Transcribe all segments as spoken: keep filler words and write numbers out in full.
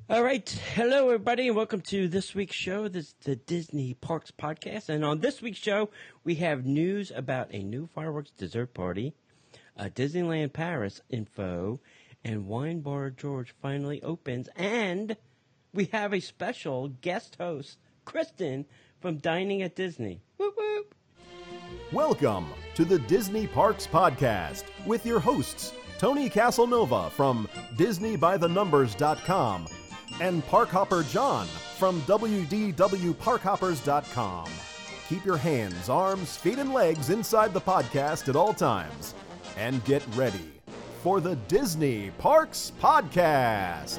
All right. Hello, everybody, and welcome to this week's show. This is the Disney Parks Podcast. And on this week's show, we have news about a new fireworks dessert party, a Disneyland Paris info, and Wine Bar George finally opens. And we have a special guest host, Kristen, from Dining at Disney. Whoop, whoop. Welcome to the Disney Parks Podcast with your hosts, Tony Casanova from Disney By The Numbers dot com and Parkhopper John from W D W Park Hoppers dot com. Keep your hands, arms, feet, and legs inside the podcast at all times. And get ready for the Disney Parks Podcast.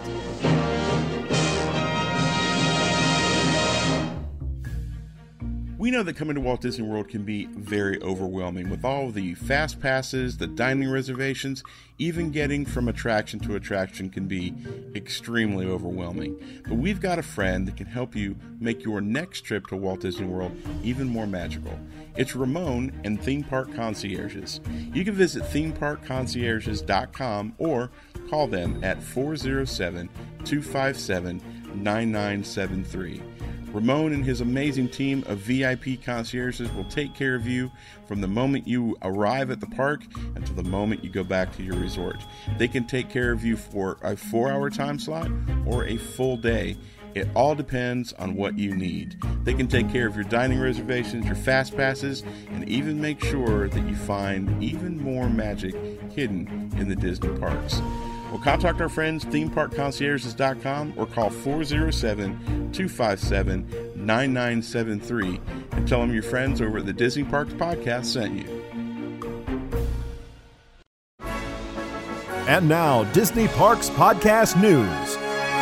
We know that coming to Walt Disney World can be very overwhelming with all the fast passes, the dining reservations. Even getting from attraction to attraction can be extremely overwhelming. But we've got a friend that can help you make your next trip to Walt Disney World even more magical. It's Ramon and Theme Park Concierges. You can visit theme park concierges dot com or call them at four oh seven, two five seven, nine nine seven three. Ramon and his amazing team of V I P concierges will take care of you from the moment you arrive at the park until the moment you go back to your resort. They can take care of you for a four-hour time slot or a full day. It all depends on what you need. They can take care of your dining reservations, your fast passes, and even make sure that you find even more magic hidden in the Disney parks. Well, contact our friends, theme park concierges dot com or call four oh seven, two five seven, nine nine seven three and tell them your friends over at the Disney Parks Podcast sent you. And now, Disney Parks Podcast News.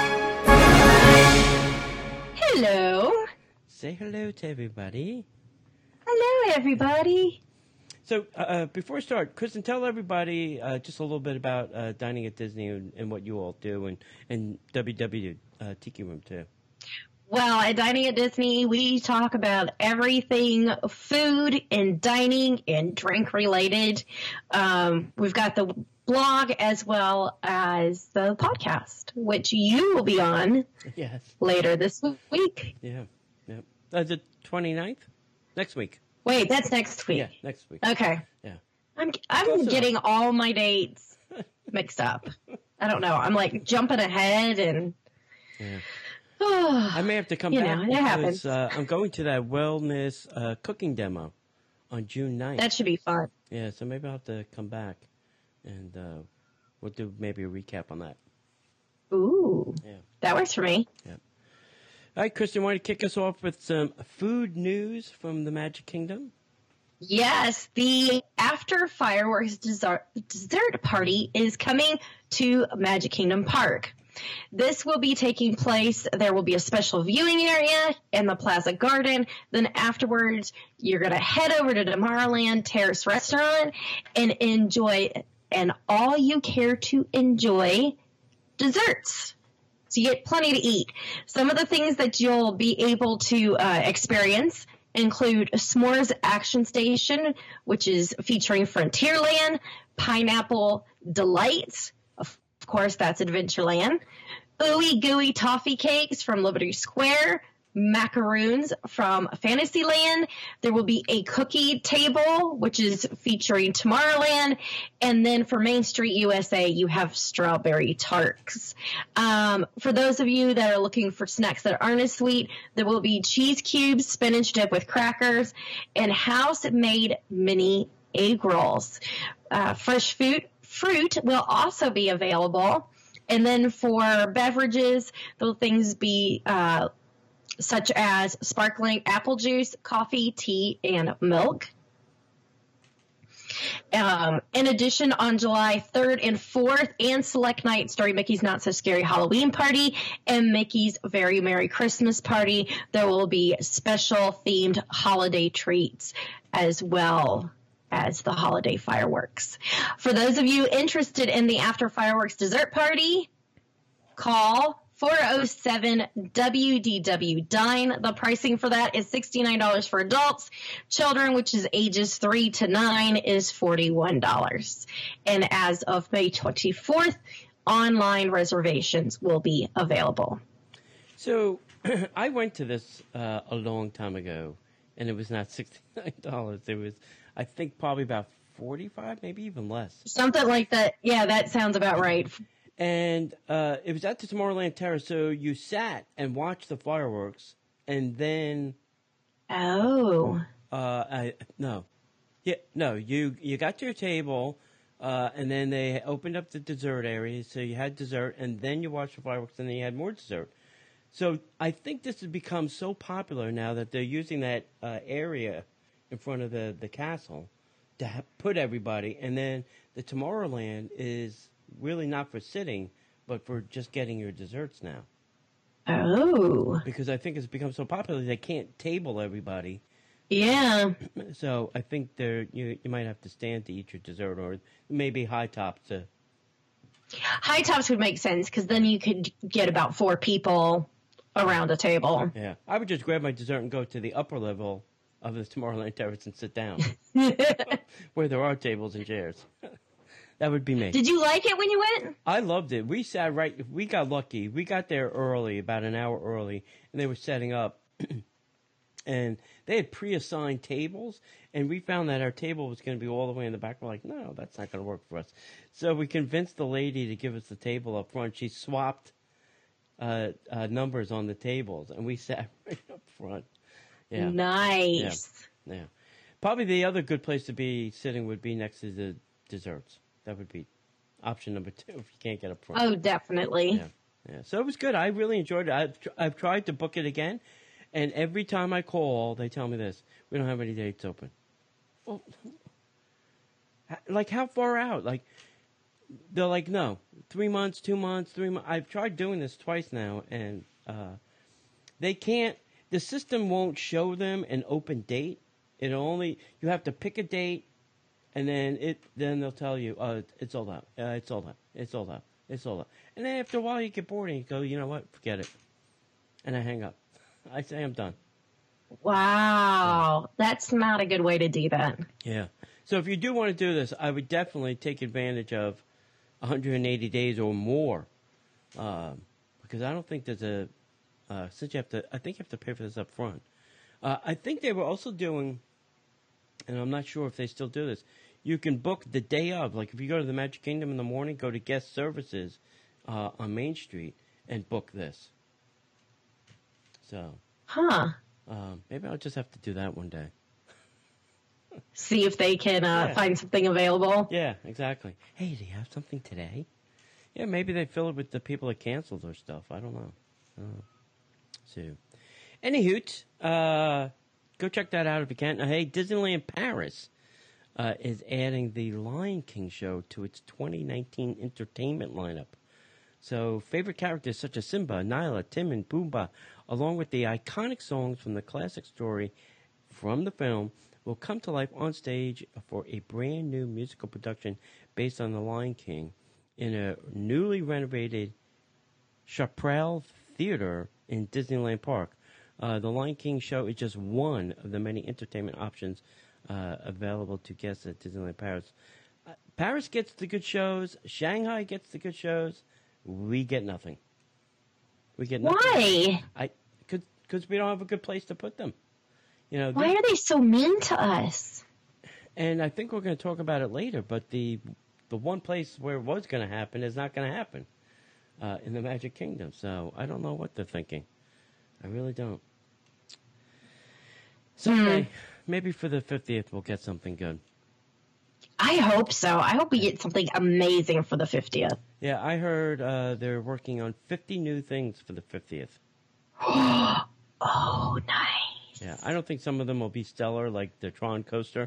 Hello. Say hello to everybody. Hello, everybody. So, uh, before we start, Kristen, tell everybody uh, just a little bit about uh, Dining at Disney and, and what you all do, and, and W W uh, Tiki Room, too. Well, at Dining at Disney, we talk about everything food and dining and drink related. Um, we've got the blog as well as the podcast, which you will be on yes. later this week. Yeah. yeah. Uh, the twenty-ninth? Next week. Wait, that's next week. Yeah, next week. Okay. Yeah. I'm I'm getting all my dates mixed up. I don't know. I'm like jumping ahead and. Yeah. I may have to come you back know, it because happens. Uh, I'm going to that wellness uh, cooking demo on June ninth. That should be fun. Yeah, so maybe I'll have to come back and uh, we'll do maybe a recap on that. Ooh. Yeah. That works for me. Yeah. All right, Kristen, want to kick us off with some food news from the Magic Kingdom? Yes, the After Fireworks dessert, dessert party is coming to Magic Kingdom Park. This will be taking place. There will be a special viewing area in the Plaza Garden. Then afterwards, you're going to head over to Tomorrowland Terrace Restaurant and enjoy an all-you-care-to-enjoy desserts. So you get plenty to eat. Some of the things that you'll be able to uh, experience include S'mores Action Station, which is featuring Frontierland, Pineapple Delights, of course that's Adventureland, Ooey Gooey Toffee Cakes from Liberty Square, macaroons from Fantasyland. There will be a cookie table, which is featuring Tomorrowland. And then for Main Street U S A, you have strawberry tarts. Um, for those of you that are looking for snacks that aren't as sweet, there will be cheese cubes, spinach dip with crackers, and house-made mini egg rolls. Uh, fresh fruit, fruit will also be available. And then for beverages, those things be uh, such as sparkling apple juice, coffee, tea, and milk. Um, in addition, on July third and fourth and select nights during Mickey's Not So Scary Halloween Party and Mickey's Very Merry Christmas Party, there will be special themed holiday treats as well as the holiday fireworks. For those of you interested in the After Fireworks Dessert Party, call four oh seven W D W Dine. The pricing for that is sixty-nine dollars for adults. Children, which is ages three to nine, is forty-one dollars. And as of May twenty-fourth, online reservations will be available. So I went to this uh, a long time ago, and it was not sixty-nine dollars. It was, I think, probably about forty-five, maybe even less. Something like that. Yeah, that sounds about right. And uh, it was at the Tomorrowland Terrace, so you sat and watched the fireworks, and then Oh. uh, I no, yeah, no, you you got to your table, uh, and then they opened up the dessert area, so you had dessert, and then you watched the fireworks, and then you had more dessert. So I think this has become so popular now that they're using that uh, area in front of the, the castle to ha- put everybody, and then the Tomorrowland is really not for sitting, but for just getting your desserts now. Oh. Because I think it's become so popular they can't table everybody. Yeah. So I think there you you might have to stand to eat your dessert, or maybe high top to. High tops would make sense because then you could get about four people around a table. Yeah, I would just grab my dessert and go to the upper level of the Tomorrowland Terrace and sit down, where there are tables and chairs. That would be me. Did you like it when you went? I loved it. We sat right. We got lucky. We got there early, about an hour early, and they were setting up, and they had pre-assigned tables, and we found that our table was going to be all the way in the back. We're like, no, that's not going to work for us. So we convinced the lady to give us the table up front. She swapped uh, uh, numbers on the tables, and we sat right up front. Yeah. Nice. Yeah. yeah. Probably the other good place to be sitting would be next to the desserts. That would be option number two if you can't get up front. Oh, definitely. Yeah. Yeah. So it was good. I really enjoyed it. I've, tr- I've tried to book it again, and every time I call, they tell me this: we don't have any dates open. Well, like how far out? Like they're like, no, three months, two months, three months. I've tried doing this twice now, and uh, they can't. The system won't show them an open date. It only you have to pick a date, and then it then they'll tell you, oh, it's all out. Uh, it's all out. It's all out. It's all out. And then after a while, you get bored and you go, you know what? Forget it. And I hang up. I say I'm done. Wow, that's not a good way to do that. Yeah. So if you do want to do this, I would definitely take advantage of one hundred eighty days or more, um, because I don't think there's a uh, since you have to. I think you have to pay for this up front. Uh, I think they were also doing, and I'm not sure if they still do this. You can book the day of. Like if you go to the Magic Kingdom in the morning, go to guest services uh, on Main Street and book this. So, Huh. um, maybe I'll just have to do that one day. See if they can uh, Yeah. find something available. Yeah, exactly. Hey, do you have something today? Yeah, maybe they fill it with the people that canceled their stuff. I don't know. I don't know. So, anywho, uh, go check that out if you can. Uh, hey, Disneyland Paris uh, is adding the Lion King show to its twenty nineteen entertainment lineup. So, favorite characters such as Simba, Nyla, Timon, Pumbaa, along with the iconic songs from the classic story from the film, will come to life on stage for a brand new musical production based on The Lion King in a newly renovated Chaparral Theater in Disneyland Park. Uh, the Lion King show is just one of the many entertainment options uh, available to guests at Disneyland Paris. Uh, Paris gets the good shows. Shanghai gets the good shows. We get nothing. We get nothing. Why? I because we don't have a good place to put them. You know, Why they- are they so mean to us? and I think we're going to talk about it later. But the the one place where it was going to happen is not going to happen uh, in the Magic Kingdom. So I don't know what they're thinking. I really don't. Someday, maybe for the fiftieth, we'll get something good. I hope so. I hope we get something amazing for the fiftieth. Yeah, I heard uh, they're working on fifty new things for the fiftieth. Oh, nice. Yeah, I don't think some of them will be stellar, like the Tron coaster.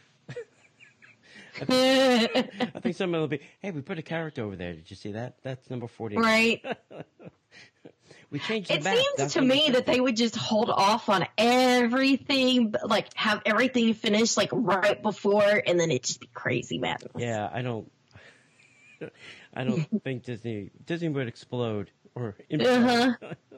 I, think, I think some of them will be, hey, we put a character over there. Did you see that? That's number forty. Right. We changed the It map. seems That's to number me that they would just hold off on everything, but, like have everything finished like right before, and then it'd just be crazy madness. Yeah, I don't. I don't think Disney Disney would explode or. Uh-huh.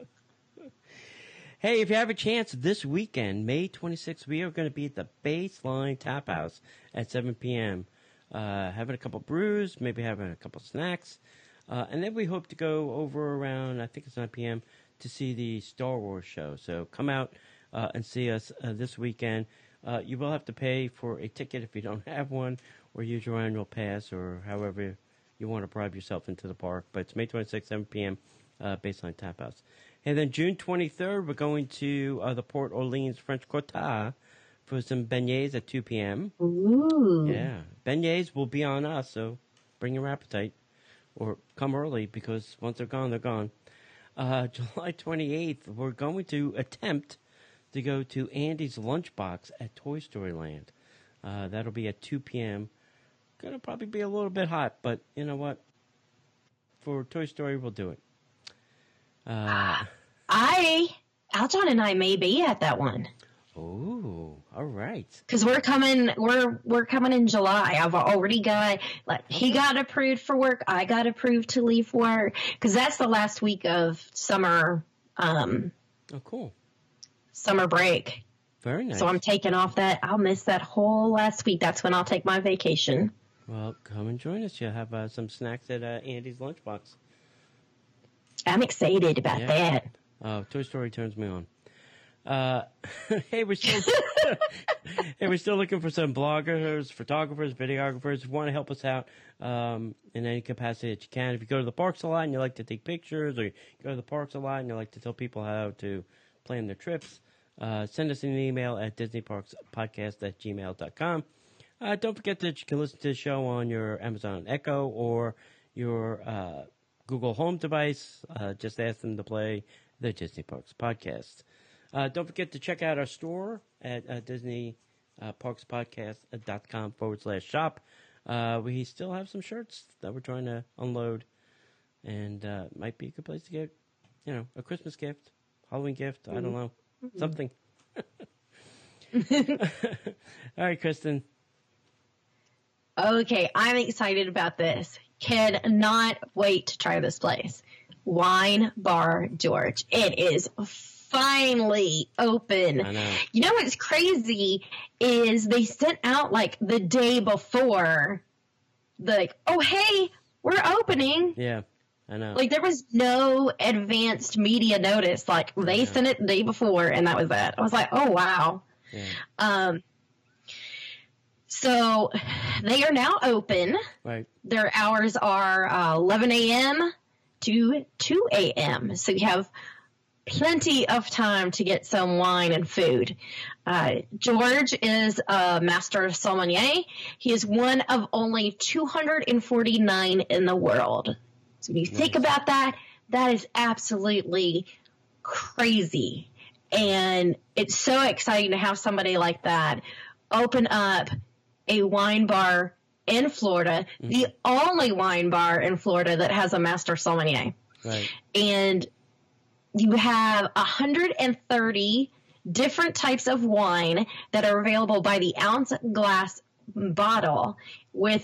Hey, if you have a chance this weekend, May twenty-sixth, we are going to be at the Baseline Tap House at seven p.m. Uh, having a couple brews, maybe having a couple snacks. Uh, and then we hope to go over around, I think it's nine p.m., to see the Star Wars show. So come out uh, and see us uh, this weekend. Uh, you will have to pay for a ticket if you don't have one, or use your annual pass, or however you want to bribe yourself into the park. But it's May twenty-sixth, seven p.m., uh, Baseline Tap House. And then June twenty-third, we're going to uh, the Port Orleans French Quarter for some beignets at two p.m. Ooh. Yeah. Beignets will be on us, so bring your appetite. Or come early, because once they're gone, they're gone. Uh, July twenty-eighth, we're going to attempt to go to Andy's Lunchbox at Toy Story Land. Uh, that'll be at two p.m. Gonna probably be a little bit hot, but you know what? For Toy Story, we'll do it. Uh, I, Aljon and I may be at that one. Oh, all right. Because we're coming, we're we're coming in July. I've already got, like, he got approved for work. I got approved to leave work because that's the last week of summer. Um, oh, cool. Summer break. Very nice. So I'm taking off that. I'll miss that whole last week. That's when I'll take my vacation. Well, come and join us. You'll have uh, some snacks at uh, Andy's Lunchbox. I'm excited about yeah. that. Oh, Toy Story turns me on. Uh, hey, we're still hey, we're still looking for some bloggers, photographers, videographers. If you want to help us out um, in any capacity that you can. If you go to the parks a lot and you like to take pictures, or you go to the parks a lot and you like to tell people how to plan their trips, uh, send us an email at disney parks podcast at gmail dot com. Uh, don't forget that you can listen to the show on your Amazon Echo or your uh, Google Home device. Uh, just ask them to play the Disney Parks Podcast. Uh, don't forget to check out our store at uh, Disney uh, Parks Podcast dot com forward slash shop. Uh, we still have some shirts that we're trying to unload, and uh, might be a good place to get, you know, a Christmas gift, Halloween gift. Mm-hmm. I don't know, mm-hmm. something. All right, Kristen. Okay, I'm excited about this. Cannot wait to try this place. Wine Bar George. It is finally open. I know. You know what's crazy is they sent out like the day before, like, oh, hey, we're opening. Yeah, I know. Like there was no advanced media notice. Like they sent it the day before and that was that. I was like, oh, wow. Yeah. Um, so they are now open. Right. Their hours are uh, eleven a.m. to two a.m. So you have plenty of time to get some wine and food. Uh, George is a master sommelier. He is one of only two hundred forty-nine in the world. So when you nice. think about that, that is absolutely crazy. And it's so exciting to have somebody like that open up a wine bar in Florida, mm-hmm. the only wine bar in Florida that has a master sommelier. Right. And you have one hundred thirty different types of wine that are available by the ounce glass bottle with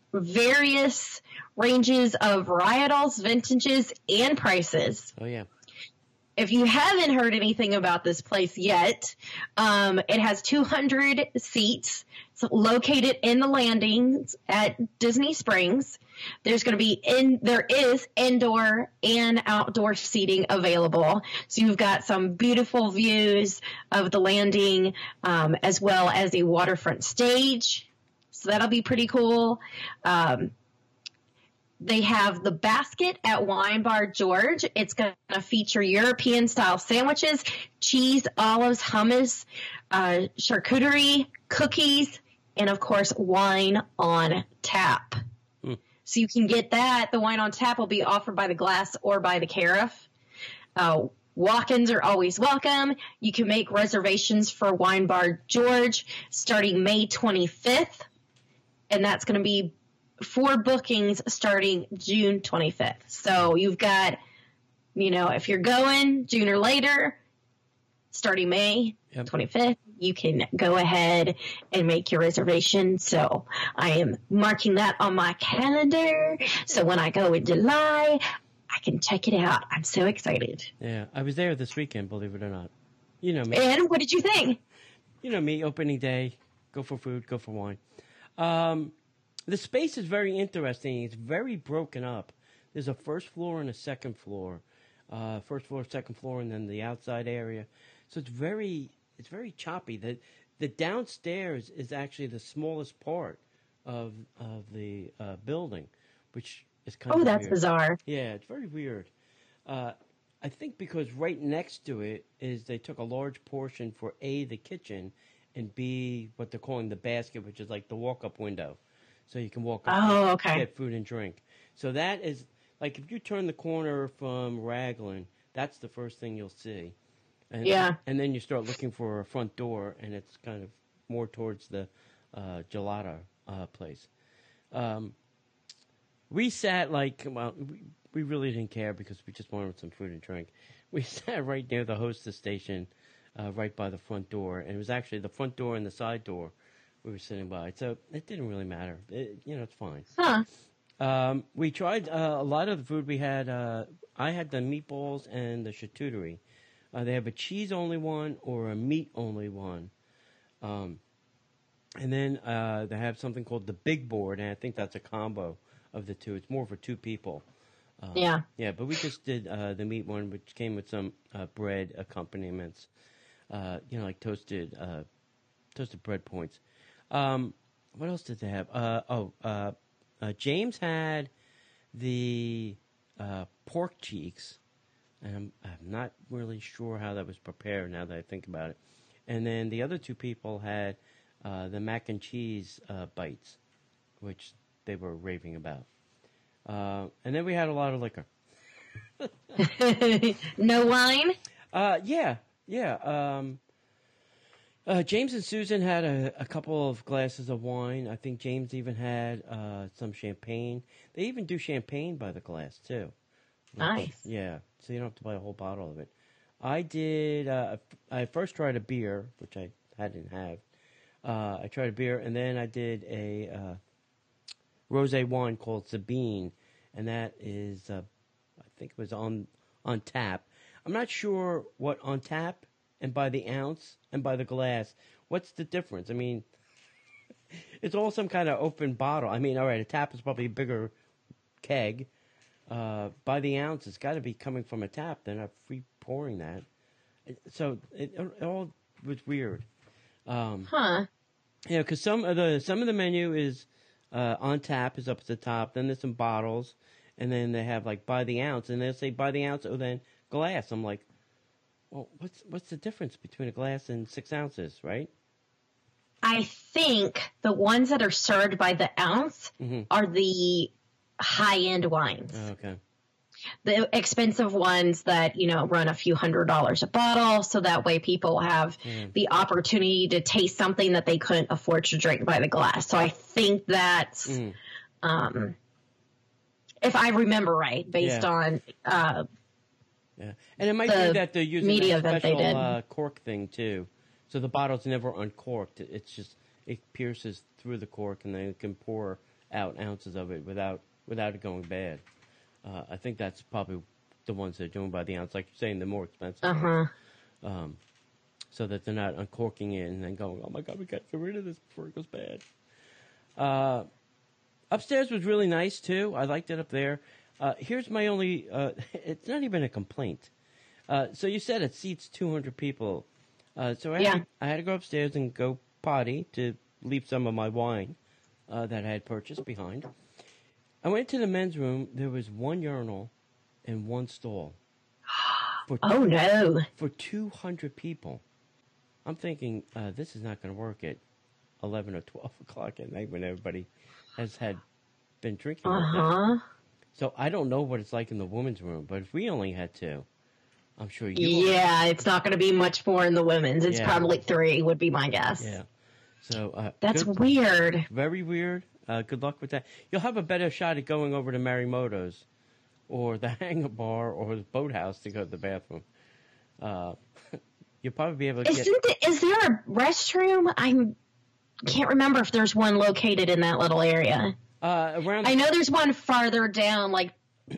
various ranges of varietals, vintages, and prices. Oh, yeah. If you haven't heard anything about this place yet, um, it has two hundred seats. It's located in the landings at Disney Springs. There's going to be in there is indoor and outdoor seating available. So you've got some beautiful views of the landing, um, as well as a waterfront stage. So that'll be pretty cool. Um, They have the basket at Wine Bar George. It's going to feature European-style sandwiches, cheese, olives, hummus, uh, charcuterie, cookies, and, of course, wine on tap. Mm. So you can get that. The wine on tap will be offered by the glass or by the carafe. Uh, walk-ins are always welcome. You can make reservations for Wine Bar George starting May twenty-fifth, and that's going to be four bookings starting June twenty-fifth. So you've got, you know, if you're going June or later, starting May yep. twenty-fifth, you can go ahead and make your reservation. So I am marking that on my calendar. So when I go in July, I can check it out. I'm so excited. Yeah, I was there this weekend, believe it or not. You know me. And what did you think? You know me, opening day, go for food, go for wine. Um, The space is very interesting. It's very broken up. there's a first floor and a second floor, uh, first floor, second floor, and then the outside area. So it's very it's very choppy. The the downstairs is actually the smallest part of of the uh, building, which is kind Oh, of that's weird. bizarre. Yeah, it's very weird. Uh, I think because right next to it is they took a large portion for A, the kitchen, and B, what they're calling the basket, which is like the walk-up window. So you can walk up Oh, and okay. get food and drink. So that is, like if you turn the corner from Raglan, that's the first thing you'll see. And, Yeah. And then you start looking for a front door, and it's kind of more towards the uh, gelato uh, place. Um, we sat like, well, we, we really didn't care because we just wanted some food and drink. We sat right near the hostess station, uh, right by the front door, and it was actually the front door and the side door we were sitting by. So it didn't really matter. It, you know, it's fine. Huh. Um, we tried uh, a lot of the food we had. Uh, I had the meatballs and the charcuterie. Uh, they have a cheese-only one or a meat-only one. Um, and then uh, they have something called the big board, and I think that's a combo of the two. It's more for two people. Um, Yeah. Yeah, but we just did uh, the meat one, which came with some uh, bread accompaniments. Uh, you know, like toasted uh, toasted bread points. Um, what else did they have? Uh, oh, uh, uh, James had the uh, pork cheeks, and I'm, I'm not really sure how that was prepared now that I think about it. And then the other two people had uh, the mac and cheese uh, bites, which they were raving about. Uh, and then we had a lot of liquor. No wine? Uh, yeah, yeah. Um, uh, James and Susan had a, a couple of glasses of wine. I think James even had uh, some champagne. They even do champagne by the glass, too. Which- Nice. Yeah, so you don't have to buy a whole bottle of it. I did, uh, I first tried a beer, which I hadn't have. Uh, I tried a beer, and then I did a uh, rosé wine called Sabine, and that is, uh, I think it was on on tap. I'm not sure what on tap and by the ounce and by the glass. What's the difference? I mean, it's all some kind of open bottle. I mean, all right, a tap is probably a bigger keg. Uh, by the ounce, it's got to be coming from a tap. They're not free pouring that. It- So it, it all was weird. Um, Huh. yeah, because some of the some of the menu is uh, on tap is up at the top. Then there's some bottles, and then they have like by the ounce, and they'll say by the ounce, or then glass. I'm like, well, what's what's the difference between a glass and six ounces, right? I think the ones that are served by the ounce Mhm. are the high-end wines. Oh, okay. The expensive ones that, you know, run a few hundred dollars a bottle, so that way people have Mm. the opportunity to taste something that they couldn't afford to drink by the glass. So I think that's, Mm. um, if I remember right, based Yeah. on, uh, Yeah, and it might the be that they're using media that that they special did. uh, cork thing too, so the bottle's never uncorked. It- It's just it pierces through the cork, and then it can pour out ounces of it without without it going bad. Uh, I think that's probably the ones they're doing by the ounce, like you're saying, the more expensive. uh huh. Um, so that they're not uncorking it and then going, "Oh my God, we got to get rid of this before it goes bad." Uh, upstairs was really nice too. I liked it up there. Uh, here's my only. Uh, it's not even a complaint. Uh, so you said it seats two hundred people. Uh, so I Yeah. had, I had to go upstairs and go potty to leave some of my wine uh, that I had purchased behind. I went to the men's room. There was one urinal and one stall for Oh no. for two hundred people. I'm thinking uh, this is not going to work at eleven or twelve o'clock at night when everybody has had been drinking. Uh like that. huh. So I don't know what it's like in the women's room, but if we only had two, I'm sure you. Yeah, it's not going to be much more in the women's. It's Yeah. probably three, would be my guess. Yeah. So uh, That's good- weird. very weird. Uh, good luck with that. You'll have a better shot at going over to Marimoto's or the Hangar Bar or the Boathouse to go to the bathroom. Uh, you'll probably be able to get. Isn't the, is there a restroom? I can't remember if there's one located in that little area. Uh, around. I know there's one farther down, like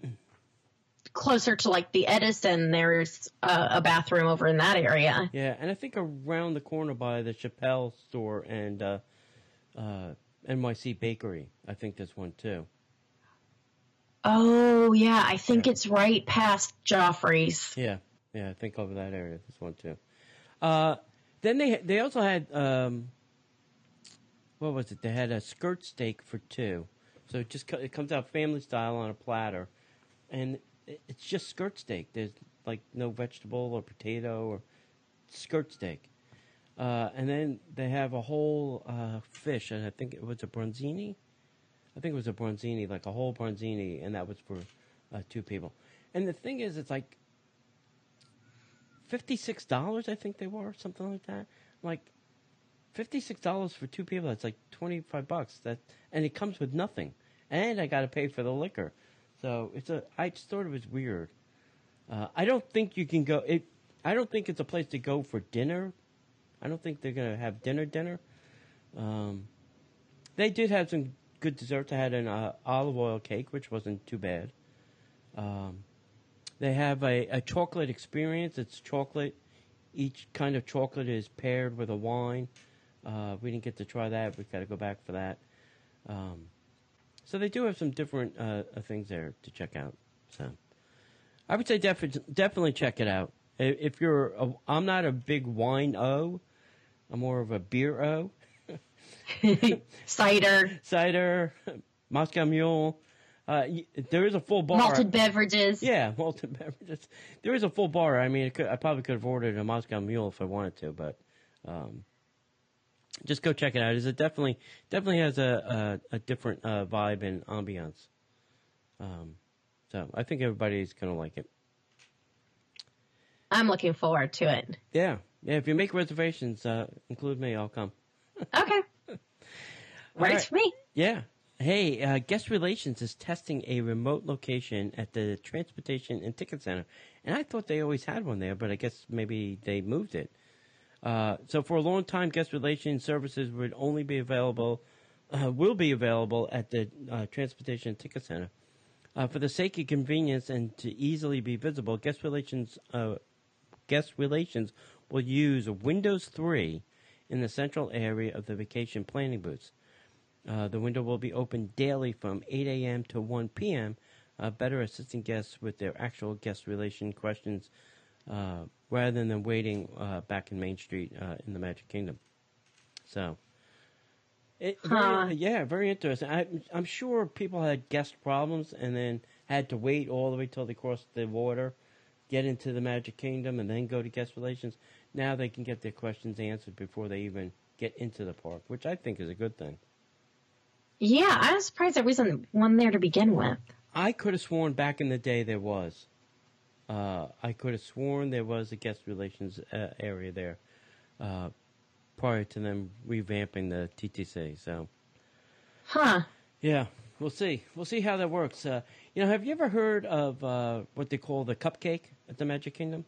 closer to like the Edison. There's a, a bathroom over in that area. Yeah, and I think around the corner by the Chappelle store and uh, uh, N Y C Bakery, I think there's one too. Oh, yeah. I think it's right past Joffrey's. Yeah, yeah, I think over that area. This one too. Uh, then they they also had um, what was it? They had a skirt steak for two. So it just co- it comes out family style on a platter, and it, it's just skirt steak. There's like no vegetable or potato or skirt steak. Uh, and then they have a whole uh, fish, and I think it was a bronzini. I think it was a bronzini, like a whole bronzini, and that was for uh, two people. And the thing is, it's like fifty-six dollars, I think they were, something like that. Like, fifty-six dollars for two people, that's like twenty-five bucks. That, and it comes with nothing. And I got to pay for the liquor. So it's a, I just thought it was weird. Uh, I don't think you can go, it. I don't think it's a place to go for dinner. I don't think they're going to have dinner dinner. Um, they did have some good desserts. I had an uh, olive oil cake, which wasn't too bad. Um, they have a, a chocolate experience. It's chocolate. Each kind of chocolate is paired with a wine. Uh, we didn't get to try that. We've got to go back for that. Um, so they do have some different uh, uh, things there to check out. So I would say defi- definitely check it out. If you're, a, I'm not a big wine o. I'm more of a beer o. Cider. Cider, Moscow Mule. Uh, there is a full bar. Malted beverages. Yeah, malted beverages. There is a full bar. I mean, it could, I probably could have ordered a Moscow Mule if I wanted to, but um, just go check it out. It definitely definitely has a a, a different uh, vibe and ambiance. Um, so I think everybody's gonna like it. I'm looking forward to it. Yeah, yeah. If you make reservations, uh, include me. I'll come. Okay. Right, right for me. Yeah. Hey, uh, Guest Relations is testing a remote location at the Transportation and Ticket Center. And I thought they always had one there, but I guess maybe they moved it. Uh, so for a long time, Guest Relations services would only be available, uh, will be available at the uh, Transportation and Ticket Center. Uh, for the sake of convenience and to easily be visible, Guest Relations, uh, Guest Relations will use Windows three in the central area of the vacation planning booths. Uh, the window will be open daily from eight a.m. to one p.m., uh, better assisting guests with their actual guest relation questions uh, rather than waiting uh, back in Main Street uh, in the Magic Kingdom. So, it, Huh. very, yeah, very interesting. I, I'm sure people had guest problems and then had to wait all the way till they crossed the water, get into the Magic Kingdom, and then go to guest relations. Now they can get their questions answered before they even get into the park, which I think is a good thing. Yeah, I was surprised there wasn't one there to begin with. I could have sworn back in the day there was. Uh, I could have sworn there was a guest relations uh, area there uh, prior to them revamping the T T C. So, Huh. yeah, we'll see. We'll see how that works. Uh, you know, have you ever heard of uh, what they call the cupcake at the Magic Kingdom?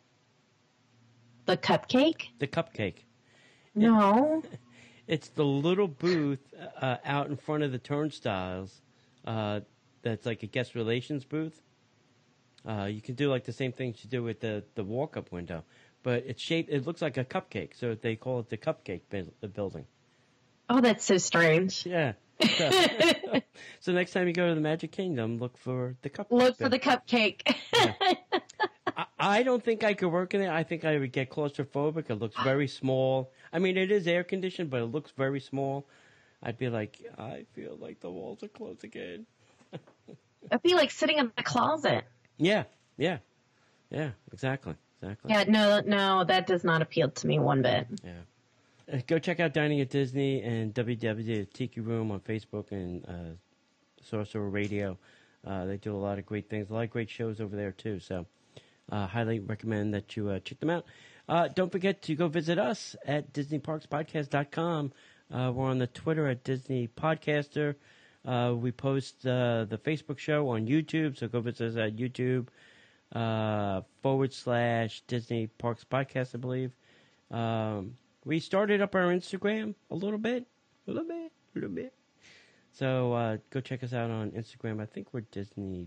The cupcake? The cupcake. No. It's the little booth uh, out in front of the turnstiles uh, that's like a guest relations booth. Uh, you can do like the same things you do with the, the walk-up window. But it's shaped, it looks like a cupcake, so they call it the cupcake bu- the building. Oh, that's so strange. Yeah. So, so next time you go to the Magic Kingdom, look for the cupcake. Look for bit. the cupcake. Yeah. I, I don't think I could work in it. I think I would get claustrophobic. It looks very small. I mean, it is air conditioned, but it looks very small. I'd be like, I feel like the walls are closing in. It'd be like sitting in a closet. Yeah, yeah, yeah, exactly, exactly. Yeah, no, no, that does not appeal to me one bit. Yeah. Uh, go check out Dining at Disney and W W W Tiki Room on Facebook and uh, Sorcerer Radio. Uh, they do a lot of great things, a lot of great shows over there too. So, uh, highly recommend that you uh, check them out. Uh, don't forget to go visit us at Disney Parks Podcast dot com. Uh, we're on the Twitter at Disney Podcaster. Uh, we post uh, the Facebook show on YouTube, so go visit us at YouTube uh, forward slash Disney Parks Podcast, I believe. Um, we started up our Instagram a little bit, a little bit, a little bit. So uh, go check us out on Instagram. I think we're Disney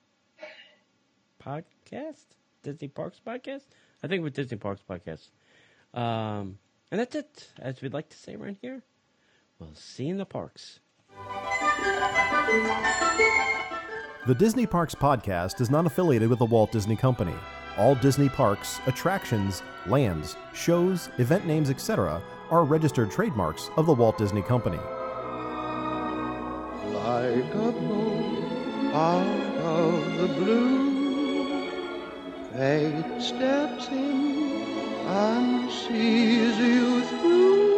Podcast, Disney Parks Podcast. I think we're Disney Parks Podcast. Um, and that's it. As we'd like to say right here, we'll see you in the parks. The Disney Parks Podcast is not affiliated with the Walt Disney Company. All Disney parks, attractions, lands, shows, event names, et cetera are registered trademarks of the Walt Disney Company. Like a bolt out of the blue, fate steps in and sees you through.